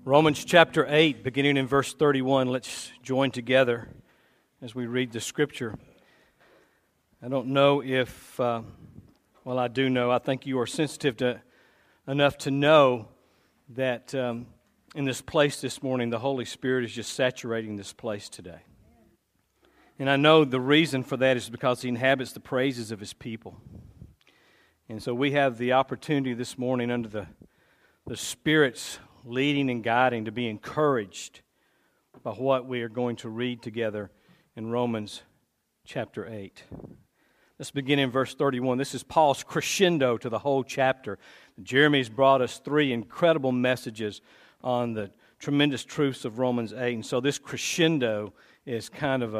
Romans chapter 8, beginning in verse 31. Let's join together as we read the Scripture. I don't know if, I do know, I think you are sensitive enough to know that in this place this morning, the Holy Spirit is just saturating this place today. And I know the reason for that is because He inhabits the praises of His people. And so we have the opportunity this morning under the Spirit's leading and guiding to be encouraged by what we are going to read together in Romans chapter 8. Let's begin in verse 31. This is Paul's crescendo to the whole chapter. Jeremy's brought us 3 incredible messages on the tremendous truths of Romans 8. And so this crescendo is kind of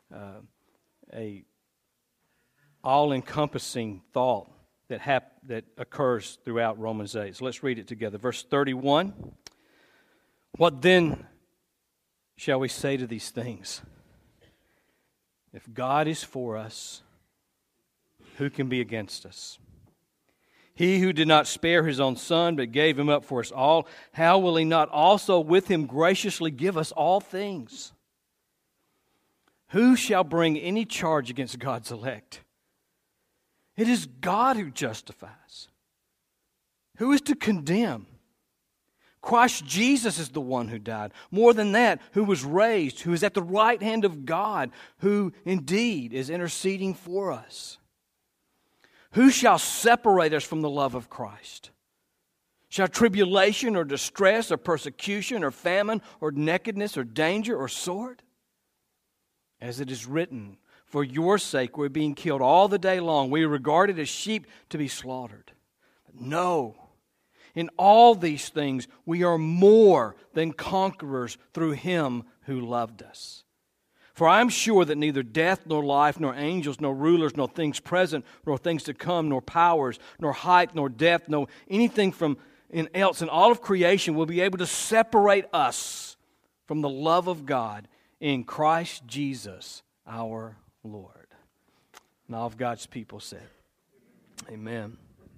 a all-encompassing thought that occurs throughout Romans 8. So let's read it together. Verse 31. What then shall we say to these things? If God is for us, who can be against us? He who did not spare His own Son, but gave Him up for us all, how will He not also with Him graciously give us all things? Who shall bring any charge against God's elect? It is God who justifies. Who is to condemn? Christ Jesus is the one who died. More than that, who was raised, who is at the right hand of God, who indeed is interceding for us. Who shall separate us from the love of Christ? Shall tribulation or distress or persecution or famine or nakedness or danger or sword? As it is written, for your sake we're being killed all the day long. We are regarded as sheep to be slaughtered. But no, in all these things we are more than conquerors through Him who loved us. For I am sure that neither death, nor life, nor angels, nor rulers, nor things present, nor things to come, nor powers, nor height, nor depth, nor anything else in all of creation will be able to separate us from the love of God in Christ Jesus our Lord. And all of God's people said, amen.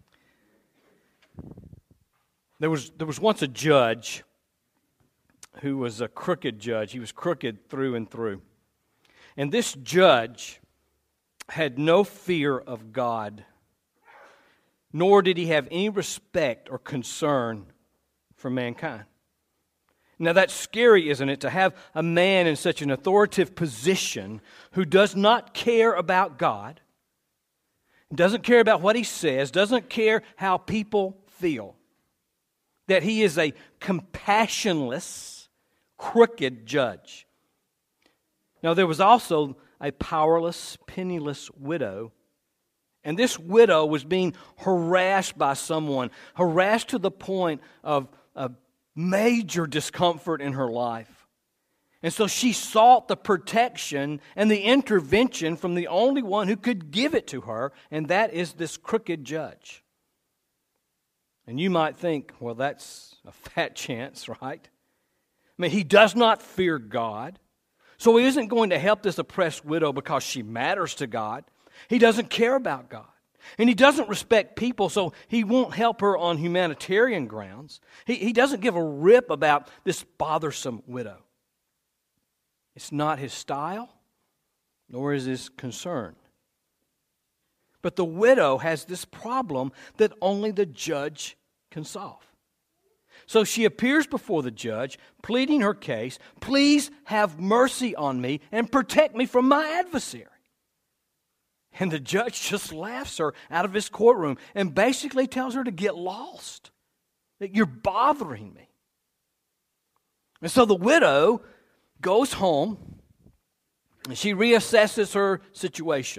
There was once a judge who was a crooked judge. He was crooked through and through. And this judge had no fear of God, nor did he have any respect or concern for mankind. Now that's scary, isn't it, to have a man in such an authoritative position who does not care about God, doesn't care about what he says, doesn't care how people feel. That he is a compassionless, crooked judge. Now there was also a powerless, penniless widow. And this widow was being harassed by someone, harassed to the point of major discomfort in her life. And so she sought the protection and the intervention from the only one who could give it to her, and that is this crooked judge. And you might think, well, that's a fat chance, right? I mean, he does not fear God, so he isn't going to help this oppressed widow because she matters to God. He doesn't care about God. And he doesn't respect people, so he won't help her on humanitarian grounds. He doesn't give a rip about this bothersome widow. It's not his style, nor is his concern. But the widow has this problem that only the judge can solve. So she appears before the judge, pleading her case, please have mercy on me and protect me from my adversary. And the judge just laughs her out of his courtroom and basically tells her to get lost, that you're bothering me. And so the widow goes home and she reassesses her situation.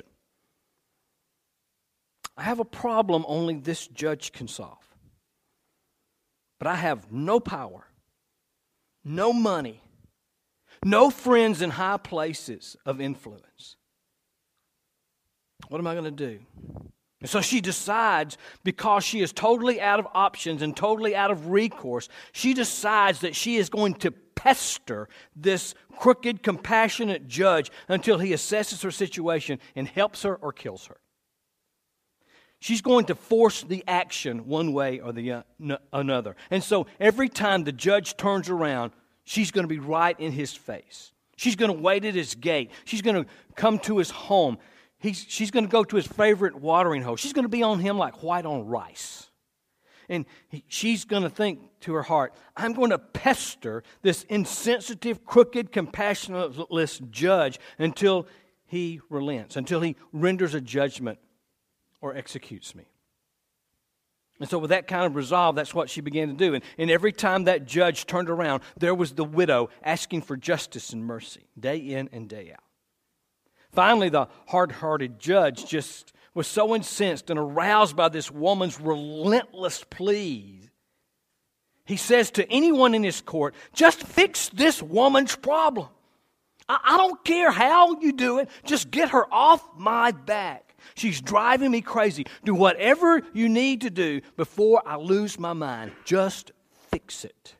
I have a problem only this judge can solve. But I have no power, no money, no friends in high places of influence. What am I going to do? And so she decides, because she is totally out of options and totally out of recourse, she decides that she is going to pester this crooked, compassionate judge until he assesses her situation and helps her or kills her. She's going to force the action one way or the another. And so every time the judge turns around, she's going to be right in his face. She's going to wait at his gate. She's going to come to his home. She's going to go to his favorite watering hole. She's going to be on him like white on rice. And she's going to think to her heart, I'm going to pester this insensitive, crooked, compassionless judge until he relents, until he renders a judgment or executes me. And so with that kind of resolve, that's what she began to do. And every time that judge turned around, there was the widow asking for justice and mercy, day in and day out. Finally, the hard-hearted judge just was so incensed and aroused by this woman's relentless pleas. He says to anyone in his court, just fix this woman's problem. I don't care how you do it, just get her off my back. She's driving me crazy. Do whatever you need to do before I lose my mind. Just fix it.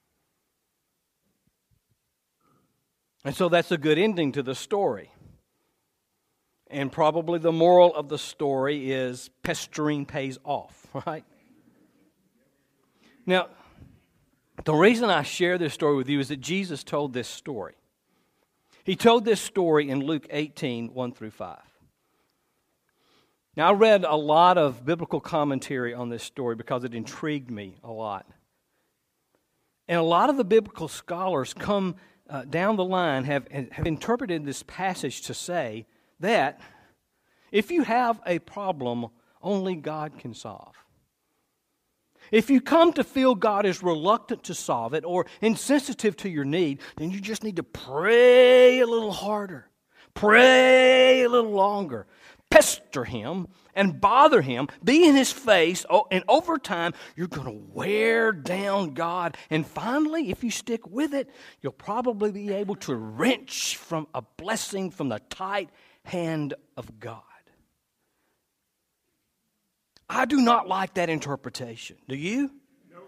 And so that's a good ending to the story. And probably the moral of the story is pestering pays off, right? Now, the reason I share this story with you is that Jesus told this story. He told this story in Luke 18, 1 through 5. Now, I read a lot of biblical commentary on this story because it intrigued me a lot. And a lot of the biblical scholars come down the line have interpreted this passage to say that if you have a problem, only God can solve. If you come to feel God is reluctant to solve it or insensitive to your need, then you just need to pray a little harder, pray a little longer. Pester him and bother him, be in his face, and over time, you're going to wear down God. And finally, if you stick with it, you'll probably be able to wrench from a blessing from the tight hand of God. I do not like that interpretation. Do you? No.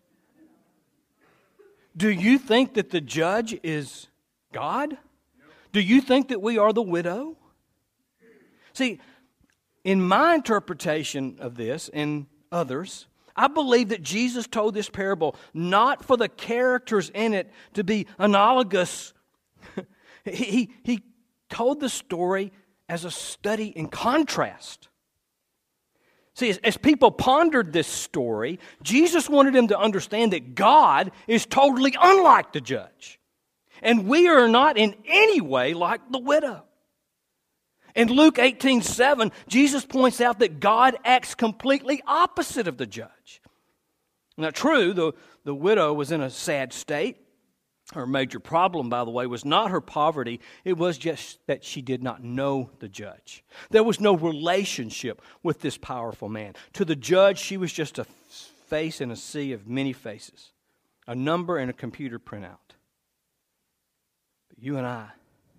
Do you think that the judge is God? No. Do you think that we are the widow? See, in my interpretation of this and others, I believe that Jesus told this parable not for the characters in it to be analogous. He told the story as a study in contrast. See, as people pondered this story, Jesus wanted them to understand that God is totally unlike the judge. And we are not in any way like the widow. In Luke 18:7, Jesus points out that God acts completely opposite of the judge. Now, true, the widow was in a sad state. Her major problem, by the way, was not her poverty. It was just that she did not know the judge. There was no relationship with this powerful man. To the judge, she was just a face in a sea of many faces, a number in a computer printout. But you and I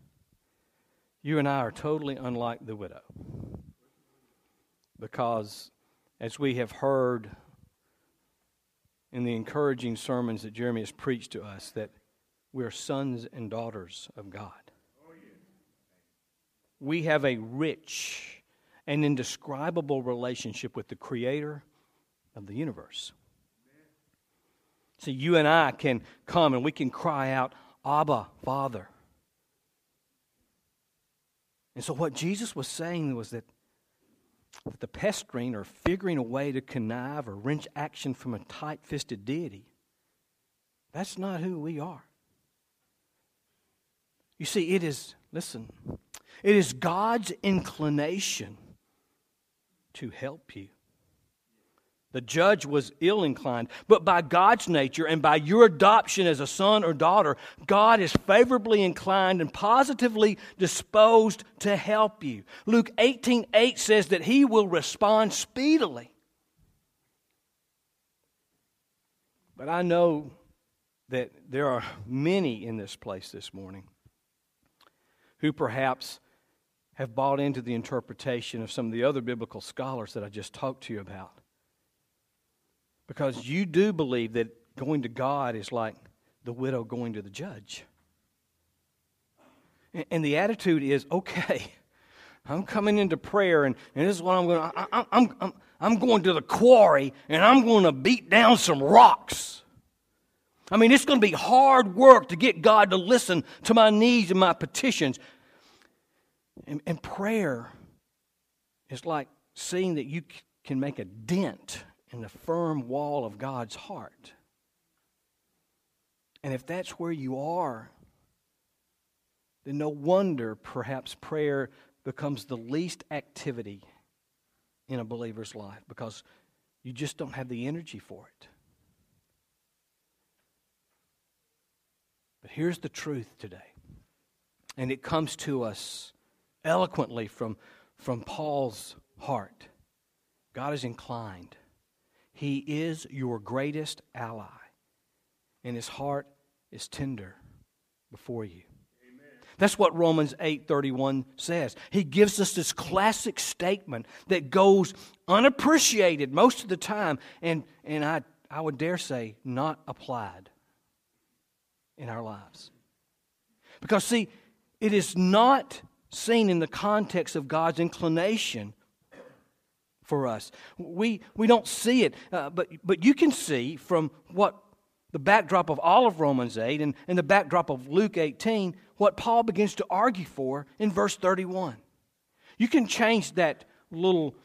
are totally unlike the widow. Because, as we have heard in the encouraging sermons that Jeremy has preached to us, that we are sons and daughters of God. We have a rich and indescribable relationship with the Creator of the universe. So you and I can come and we can cry out, Abba, Father. And so what Jesus was saying was that the pestering or figuring a way to connive or wrench action from a tight-fisted deity, that's not who we are. You see, it is God's inclination to help you. The judge was ill-inclined, but by God's nature and by your adoption as a son or daughter, God is favorably inclined and positively disposed to help you. Luke 18:8 says that He will respond speedily. But I know that there are many in this place this morning who perhaps have bought into the interpretation of some of the other biblical scholars that I just talked to you about. Because you do believe that going to God is like the widow going to the judge. And the attitude is, okay, I'm coming into prayer, and this is what I'm going to, I'm going to the quarry, and I'm going to beat down some rocks. I mean, it's going to be hard work to get God to listen to my needs and my petitions. And prayer is like seeing that you can make a dent in the firm wall of God's heart. And if that's where you are, then no wonder perhaps prayer becomes the least activity in a believer's life, because you just don't have the energy for it. But here's the truth today, and it comes to us eloquently from Paul's heart. God is inclined. He is your greatest ally, and His heart is tender before you. That's what Romans 8:31 says. He gives us this classic statement that goes unappreciated most of the time, and I would dare say not applied in our lives. Because see, it is not seen in the context of God's inclination for us. We don't see it, but you can see from what the backdrop of all of Romans 8 and the backdrop of Luke 18, what Paul begins to argue for in verse 31. You can change that little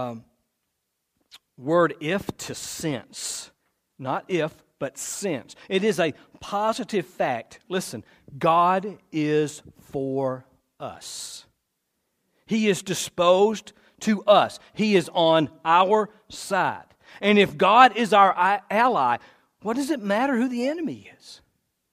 word if to since. Not if, but since. It is a positive fact. Listen, God is for us. He is disposed to us. He is on our side. And if God is our ally, what does it matter who the enemy is?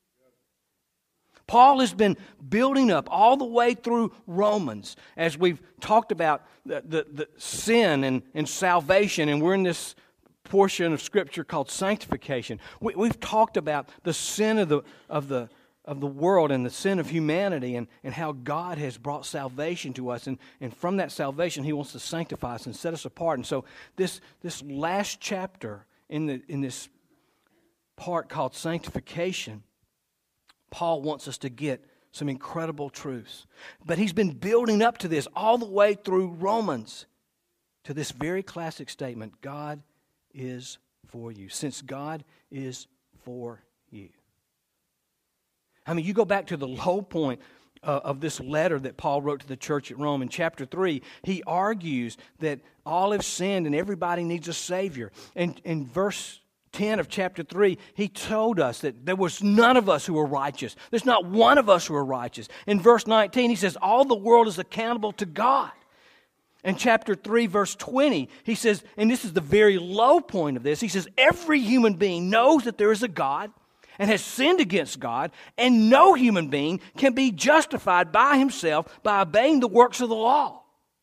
Paul has been building up all the way through Romans as we've talked about the sin and salvation, and we're in this portion of Scripture called sanctification. We've talked about the sin of the world and the sin of humanity, and how God has brought salvation to us, and from that salvation He wants to sanctify us and set us apart. And so this last chapter in this part called sanctification, Paul wants us to get some incredible truths. But he's been building up to this all the way through Romans, to this very classic statement: God is for you. Since God is for you. I mean, you go back to the low point of this letter that Paul wrote to the church at Rome in chapter 3. He argues that all have sinned and everybody needs a Savior. And in verse 10 of chapter 3, he told us that there was none of us who were righteous. There's not one of us who are righteous. In verse 19, he says, all the world is accountable to God. In chapter 3, verse 20, he says, and this is the very low point of this, he says, every human being knows that there is a God and has sinned against God, and no human being can be justified by himself by obeying the works of the law.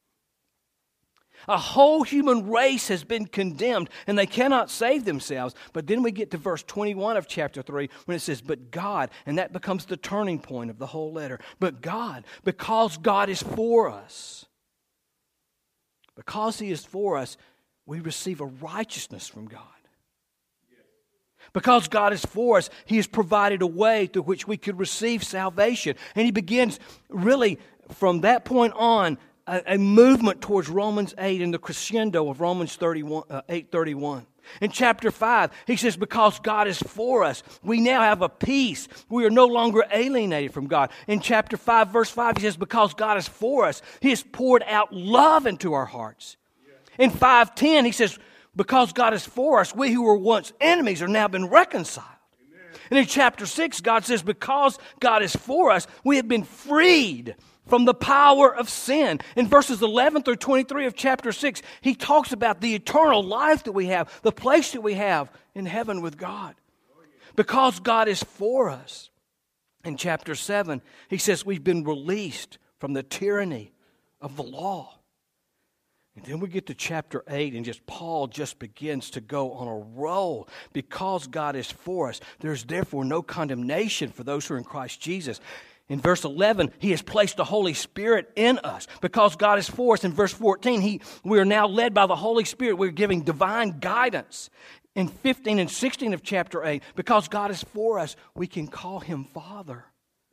A whole human race has been condemned, and they cannot save themselves. But then we get to verse 21 of chapter 3 when it says, but God, and that becomes the turning point of the whole letter. But God, because God is for us, because He is for us, we receive a righteousness from God. Because God is for us, He has provided a way through which we could receive salvation. And he begins really from that point on a movement towards Romans 8 and the crescendo of Romans 8:31. In chapter 5, he says, because God is for us, we now have a peace. We are no longer alienated from God. In chapter 5, verse 5, he says, because God is for us, He has poured out love into our hearts. In 5:10, he says, because God is for us, we who were once enemies are now been reconciled. Amen. And in chapter 6, God says, because God is for us, we have been freed from the power of sin. In verses 11 through 23 of chapter 6, he talks about the eternal life that we have, the place that we have in heaven with God. Because God is for us. In chapter 7, he says we've been released from the tyranny of the law. And then we get to chapter 8, and Paul just begins to go on a roll. Because God is for us, there's therefore no condemnation for those who are in Christ Jesus. In verse 11, He has placed the Holy Spirit in us. Because God is for us, in verse 14, we are now led by the Holy Spirit. We're giving divine guidance. In 15 and 16 of chapter 8, because God is for us, we can call Him Father.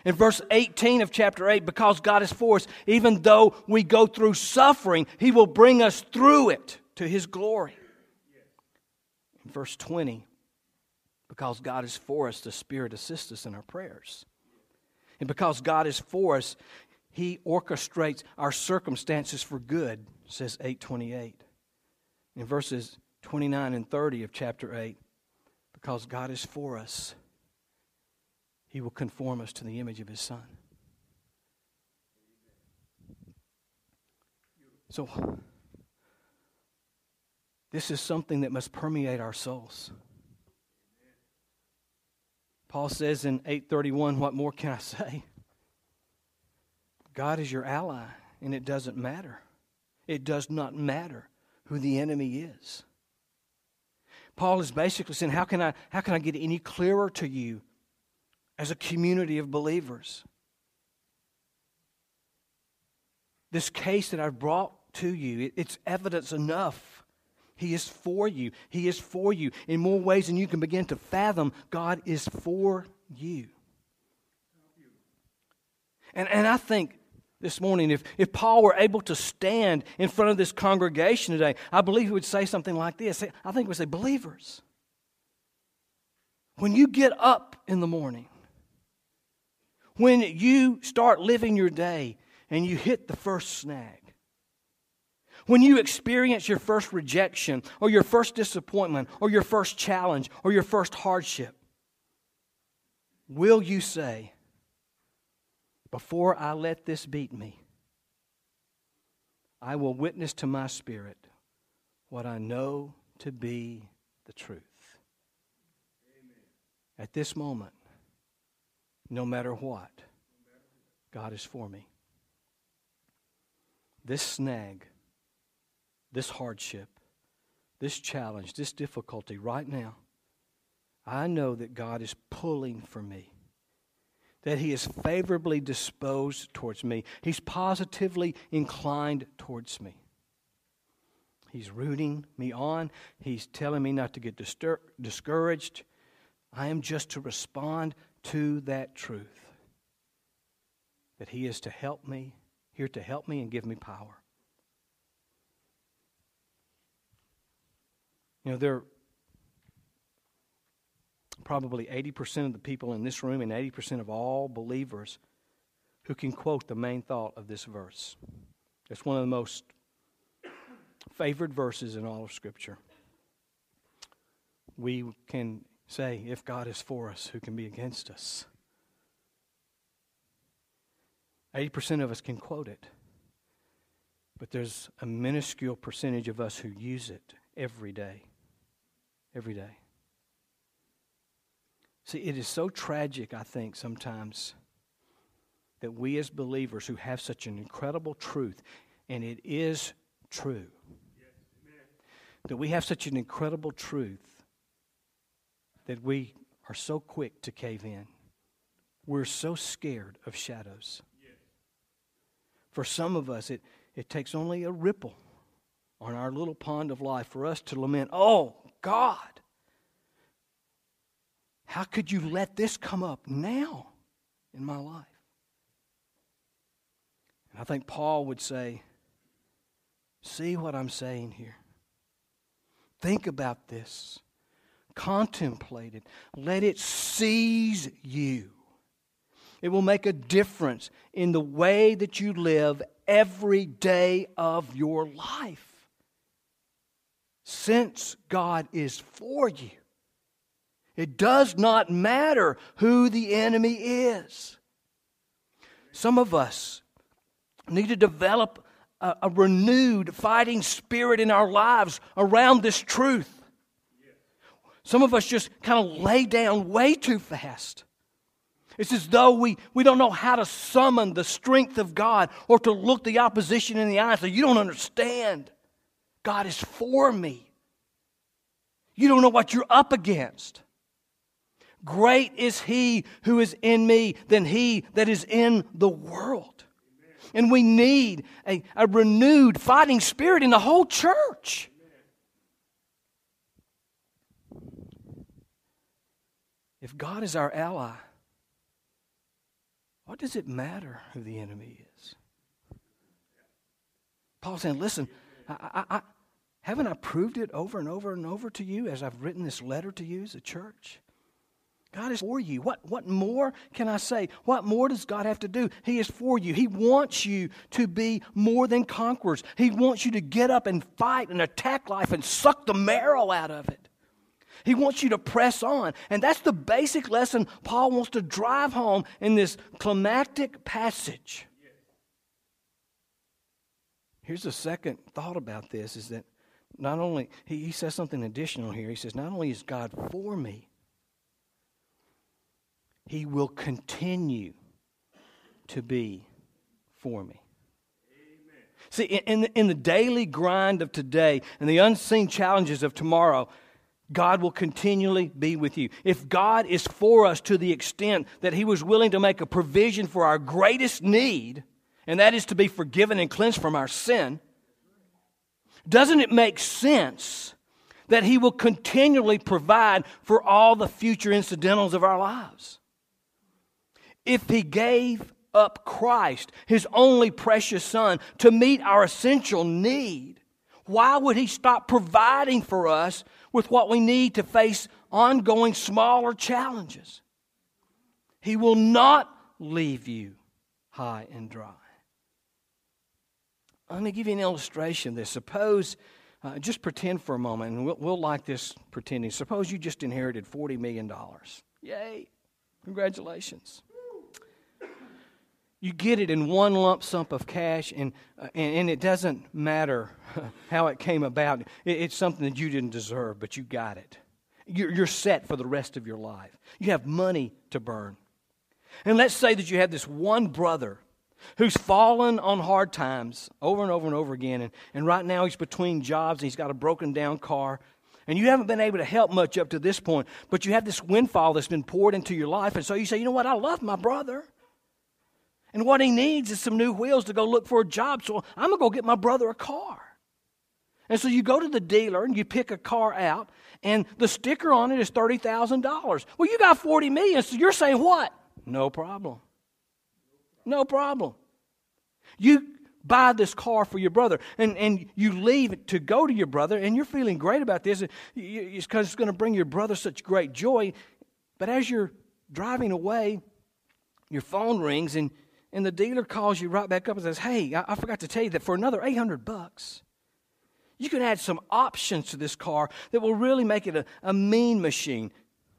In verse 18 of chapter 8, because God is for us, even though we go through suffering, He will bring us through it to His glory. In verse 20, because God is for us, the Spirit assists us in our prayers. And because God is for us, He orchestrates our circumstances for good, says 8:28. In verses 29 and 30 of chapter 8, because God is for us, He will conform us to the image of His Son. So, this is something that must permeate our souls. Paul says in 8:31, what more can I say? God is your ally, and it doesn't matter. It does not matter who the enemy is. Paul is basically saying, how can I get any clearer to you as a community of believers? This case that I've brought to you, it's evidence enough. He is for you. He is for you. In more ways than you can begin to fathom, God is for you. And I think this morning, if Paul were able to stand in front of this congregation today, I believe he would say something like this. I think he would say, believers, when you get up in the morning, when you start living your day and you hit the first snag, when you experience your first rejection or your first disappointment or your first challenge or your first hardship, will you say, before I let this beat me, I will witness to my spirit what I know to be the truth? Amen. At this moment, no matter what, God is for me. This snag, this hardship, this challenge, this difficulty right now, I know that God is pulling for me, that He is favorably disposed towards me. He's positively inclined towards me. He's rooting me on. He's telling me not to get discouraged. I am just to respond to that truth, that He is to help me, here to help me and give me power. You know, there are probably 80% of the people in this room and 80% of all believers who can quote the main thought of this verse. It's one of the most favored verses in all of Scripture. We can say, if God is for us, who can be against us? 80% of us can quote it. But there's a minuscule percentage of us who use it every day. Every day. See, it is so tragic, I think, sometimes that we as believers who have such an incredible truth, and it is true, that we have such an incredible truth that we are so quick to cave in. We're so scared of shadows. For some of us, it takes only a ripple on our little pond of life for us to lament, oh, God, how could you let this come up now in my life? And I think Paul would say, see what I'm saying here. Think about this. Contemplate it. Let it seize you. It will make a difference in the way that you live every day of your life. Since God is for you, it does not matter who the enemy is. Some of us need to develop a renewed fighting spirit in our lives around this truth. Some of us just kind of lay down way too fast. It's as though we don't know how to summon the strength of God or to look the opposition in the eye and say, you don't understand. God is for me. You don't know what you're up against. Great is He who is in me than he that is in the world. And we need a renewed fighting spirit in the whole church. If God is our ally, what does it matter who the enemy is? Paul's saying, listen, haven't I proved it over and over and over to you as I've written this letter to you as a church? God is for you. What more can I say? What more does God have to do? He is for you. He wants you to be more than conquerors. He wants you to get up and fight and attack life and suck the marrow out of it. He wants you to press on. And that's the basic lesson Paul wants to drive home in this climactic passage. Here's the second thought about this, is that not only, he says something additional here. He says, not only is God for me, He will continue to be for me. Amen. See, in the daily grind of today and the unseen challenges of tomorrow, God will continually be with you. If God is for us to the extent that He was willing to make a provision for our greatest need, and that is to be forgiven and cleansed from our sin, doesn't it make sense that He will continually provide for all the future incidentals of our lives? If He gave up Christ, His only precious Son, to meet our essential need, why would He stop providing for us with what we need to face ongoing smaller challenges? He will not leave you high and dry. Let me give you an illustration of this. Suppose, just pretend for a moment, and we'll like this pretending. Suppose you just inherited $40 million. Yay! Congratulations. You get it in one lump sum of cash, and it doesn't matter how it came about. It's something that you didn't deserve, but you got it. You're set for the rest of your life. You have money to burn. And let's say that you have this one brother who's fallen on hard times over and over and over again, and right now he's between jobs, and he's got a broken down car, and you haven't been able to help much up to this point, but you have this windfall that's been poured into your life, and so you say, you know what, I love my brother. And what he needs is some new wheels to go look for a job. So I'm going to go get my brother a car. And so you go to the dealer and you pick a car out, and the sticker on it is $30,000. Well, you got $40 million, so you're saying what? No problem. No problem. You buy this car for your brother, and you leave it to go to your brother, and you're feeling great about this. It's because it's going to bring your brother such great joy. But as you're driving away, your phone rings, and the dealer calls you right back up and says, hey, I forgot to tell you that for another $800, you can add some options to this car that will really make it a mean machine.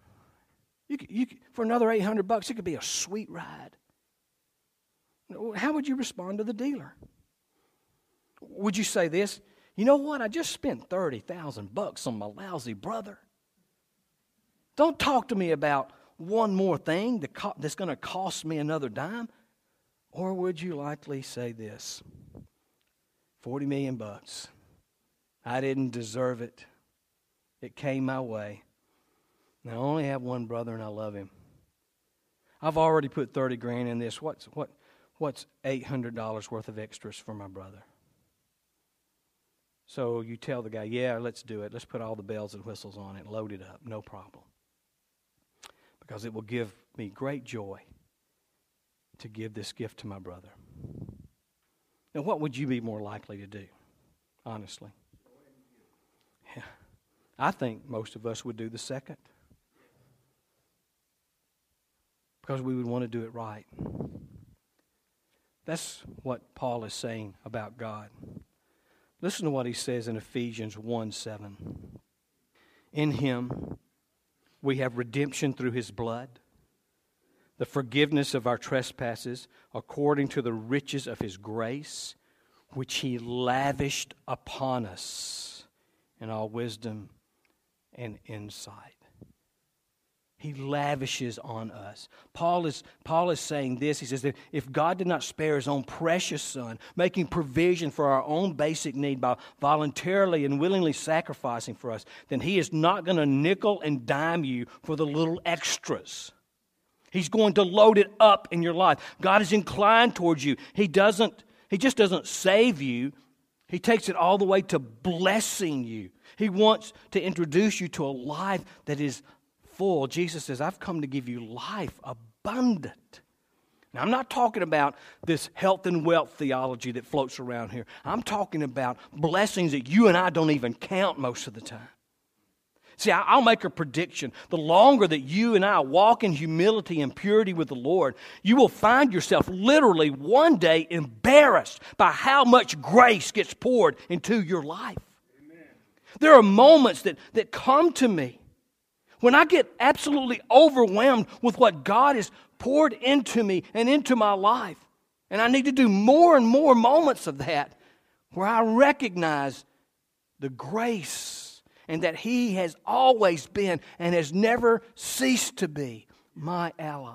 For another $800, it could be a sweet ride. How would you respond to the dealer? Would you say this? You know what? I just spent $30,000 on my lousy brother. Don't talk to me about one more thing that's going to cost me another dime. Or would you likely say this? $40 million. I didn't deserve it. It came my way. And I only have one brother, and I love him. I've already put $30,000 in this. What's $800 worth of extras for my brother? So you tell the guy, yeah, let's do it. Let's put all the bells and whistles on it. Load it up. No problem. Because it will give me great joy to give this gift to my brother. Now, what would you be more likely to do, honestly? Yeah. I think most of us would do the second. Because we would want to do it right. That's what Paul is saying about God. Listen to what he says in Ephesians 1:7. In Him we have redemption through His blood, the forgiveness of our trespasses, according to the riches of His grace, which He lavished upon us in all wisdom and insight. He lavishes on us. Paul is saying this. He says that if God did not spare His own precious Son, making provision for our own basic need by voluntarily and willingly sacrificing for us, then He is not going to nickel and dime you for the little extras. He's going to load it up in your life. God is inclined towards you. He just doesn't save you. He takes it all the way to blessing you. He wants to introduce you to a life that is full. Jesus says, I've come to give you life abundant. Now, I'm not talking about this health and wealth theology that floats around here. I'm talking about blessings that you and I don't even count most of the time. See, I'll make a prediction. The longer that you and I walk in humility and purity with the Lord, you will find yourself literally one day embarrassed by how much grace gets poured into your life. Amen. There are moments that come to me when I get absolutely overwhelmed with what God has poured into me and into my life. And I need to do more and more moments of that where I recognize the grace and that He has always been and has never ceased to be my ally.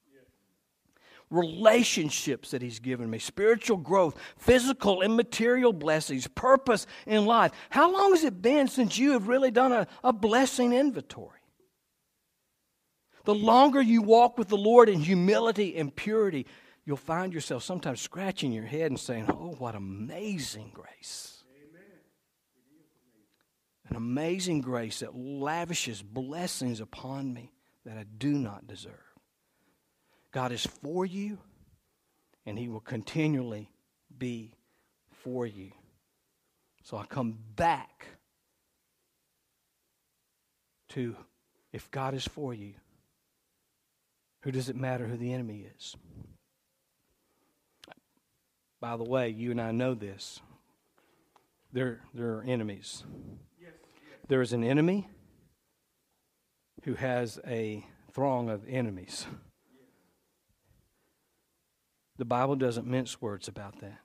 Relationships that He's given me, spiritual growth, physical and material blessings, purpose in life. How long has it been since you have really done a blessing inventory? The longer you walk with the Lord in humility and purity, you'll find yourself sometimes scratching your head and saying, oh, what amazing grace. An amazing grace that lavishes blessings upon me that I do not deserve. God is for you, and He will continually be for you. So I come back to, if God is for you, who does it matter who the enemy is? By the way, you and I know this. There are enemies. There is an enemy who has a throng of enemies. The Bible doesn't mince words about that.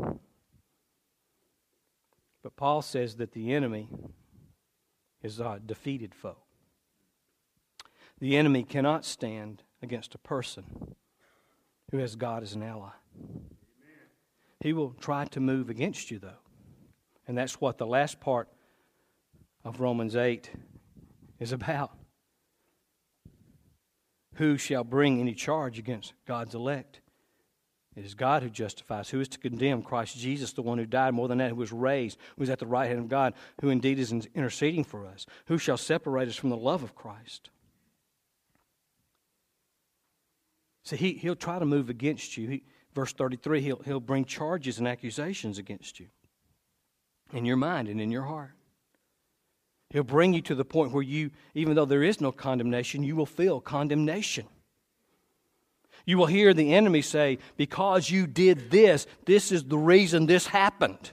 But Paul says that the enemy is a defeated foe. The enemy cannot stand against a person who has God as an ally. He will try to move against you, though. And that's what the last part of Romans 8 is about. Who shall bring any charge against God's elect? It is God who justifies. Who is to condemn? Christ Jesus, the one who died, more than that, who was raised, who is at the right hand of God, who indeed is interceding for us. Who shall separate us from the love of Christ? See, he'll try to move against you. Verse 33, he'll bring charges and accusations against you in your mind and in your heart. He'll bring you to the point where you, even though there is no condemnation, you will feel condemnation. You will hear the enemy say, because you did this, this is the reason this happened.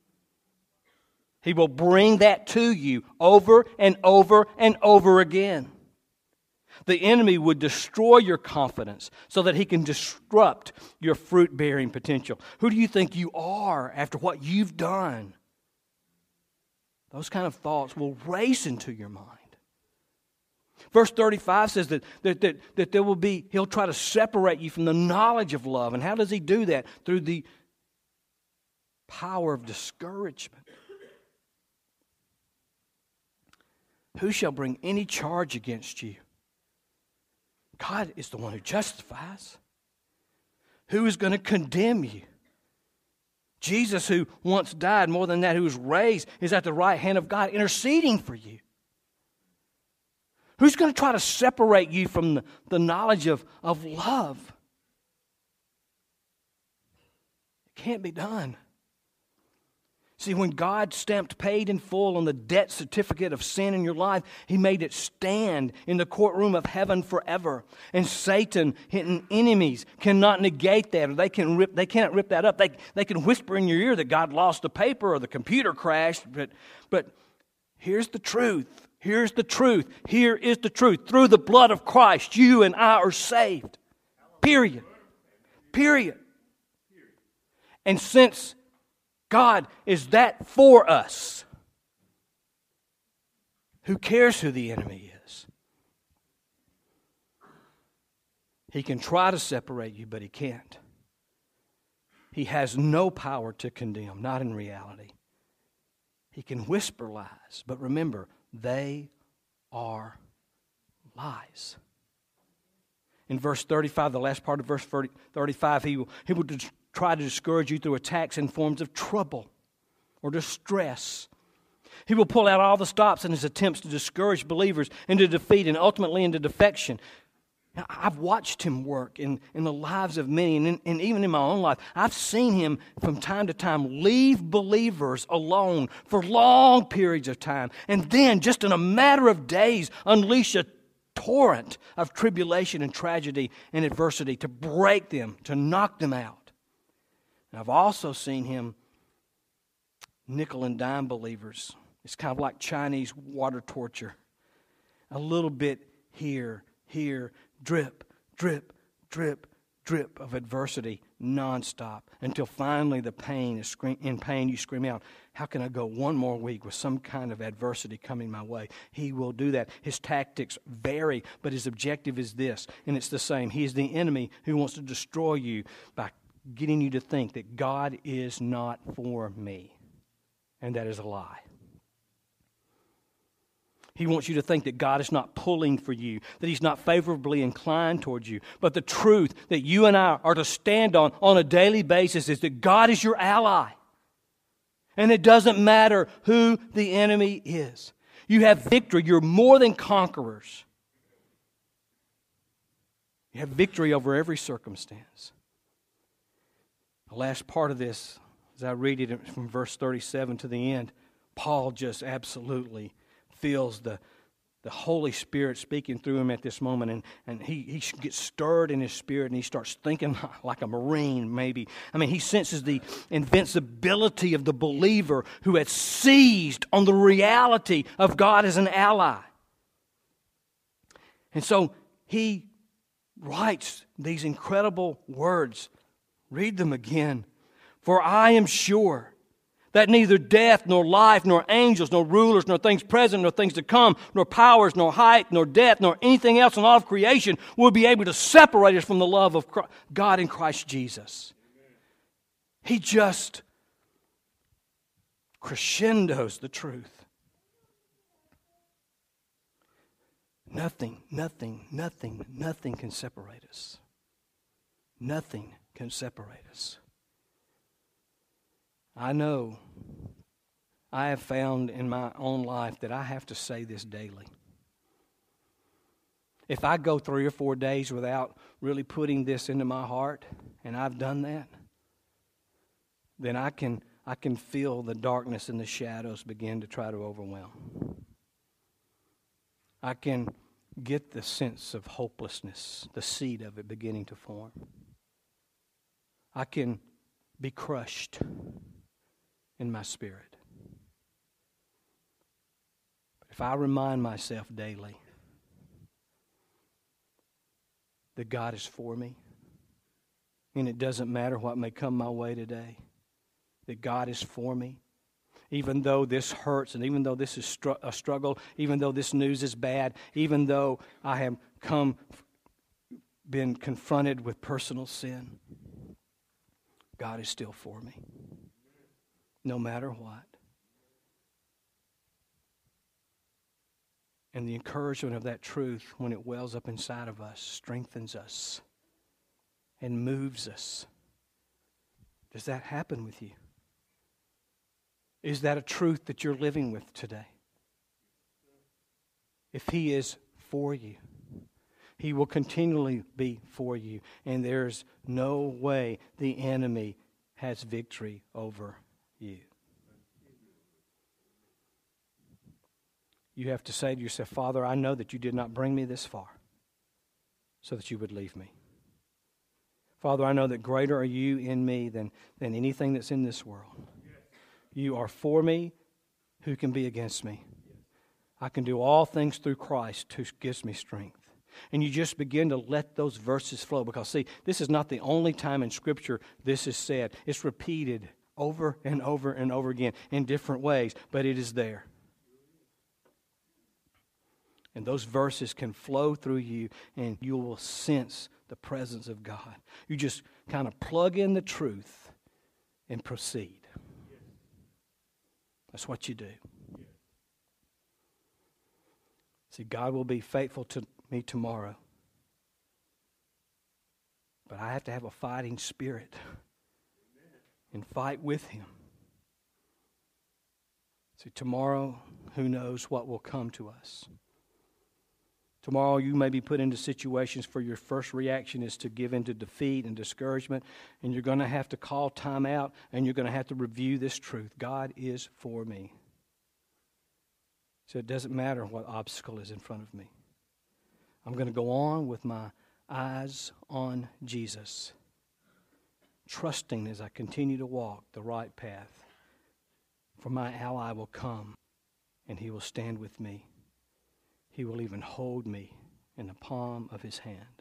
He will bring that to you over and over and over again. The enemy would destroy your confidence so that he can disrupt your fruit-bearing potential. Who do you think you are after what you've done? Those kind of thoughts will race into your mind. Verse 35 says that there will be, he'll try to separate you from the knowledge of love. And how does he do that? Through the power of discouragement. Who shall bring any charge against you? God is the one who justifies. Who is going to condemn you? Jesus, who once died, more than that, who was raised, is at the right hand of God interceding for you. Who's going to try to separate you from the knowledge of love? It can't be done. See, when God stamped paid in full on the debt certificate of sin in your life, He made it stand in the courtroom of heaven forever. And Satan and enemies cannot negate that, or they cannot rip that up. They can whisper in your ear that God lost the paper or the computer crashed, but here's the truth. Here's the truth. Here is the truth. Through the blood of Christ, you and I are saved. Period. Period. And since God is that for us, who cares who the enemy is? He can try to separate you, but he can't. He has no power to condemn, not in reality. He can whisper lies, but remember, they are lies. In verse 35, the last part of verse 35, he will try to discourage you through attacks in forms of trouble or distress. He will pull out all the stops in his attempts to discourage believers into defeat and ultimately into defection. Now, I've watched him work in the lives of many, and even in my own life. I've seen him from time to time leave believers alone for long periods of time, and then, just in a matter of days, unleash a torrent of tribulation and tragedy and adversity to break them, to knock them out. And I've also seen him nickel and dime believers. It's kind of like Chinese water torture. A little bit here, drip, drip, drip, drip of adversity nonstop until finally in pain you scream out, how can I go one more week with some kind of adversity coming my way? He will do that. His tactics vary, but his objective is this, and it's the same. He is the enemy who wants to destroy you by getting you to think that God is not for me. And that is a lie. He wants you to think that God is not pulling for you, that He's not favorably inclined towards you. But the truth that you and I are to stand on a daily basis is that God is your ally. And it doesn't matter who the enemy is. You have victory. You're more than conquerors. You have victory over every circumstance. The last part of this, as I read it from verse 37 to the end, Paul just absolutely feels the Holy Spirit speaking through him at this moment, and he gets stirred in his spirit, and he starts thinking like a Marine, maybe. I mean, he senses the invincibility of the believer who has seized on the reality of God as an ally. And so he writes these incredible words. Read them again. For I am sure that neither death, nor life, nor angels, nor rulers, nor things present, nor things to come, nor powers, nor height, nor depth, nor anything else in all of creation will be able to separate us from the love of God in Christ Jesus. He just crescendos the truth. Nothing can separate us. Nothing can separate us. I know I have found in my own life that I have to say this daily. If I go 3 or 4 days without really putting this into my heart, and I've done that, then I can feel the darkness and the shadows begin to try to overwhelm. I can get the sense of hopelessness, the seed of it beginning to form. I can be crushed in my spirit. But if I remind myself daily that God is for me, and it doesn't matter what may come my way today, that God is for me, even though this hurts, and even though this is a struggle, even though this news is bad, even though I have been confronted with personal sin, God is still for me. No matter what. And the encouragement of that truth, when it wells up inside of us, strengthens us and moves us. Does that happen with you? Is that a truth that you're living with today? If He is for you, He will continually be for you. And there's no way the enemy has victory over you. You have to say to yourself, Father, I know that you did not bring me this far so that you would leave me. Father, I know that greater are you in me than anything that's in this world. You are for me. Who can be against me? I can do all things through Christ who gives me strength. And you just begin to let those verses flow. Because, see, this is not the only time in Scripture this is said. It's repeated over and over and over again in different ways, but it is there. And those verses can flow through you, and you will sense the presence of God. You just kind of plug in the truth and proceed. That's what you do. See, God will be faithful to me tomorrow. But I have to have a fighting spirit and fight with Him. See, tomorrow, who knows what will come to us. Tomorrow you may be put into situations where your first reaction is to give in to defeat and discouragement, and you're going to have to call time out, and you're going to have to review this truth. God is for me. So it doesn't matter what obstacle is in front of me. I'm going to go on with my eyes on Jesus, trusting as I continue to walk the right path. For my ally will come, and he will stand with me. He will even hold me in the palm of his hand.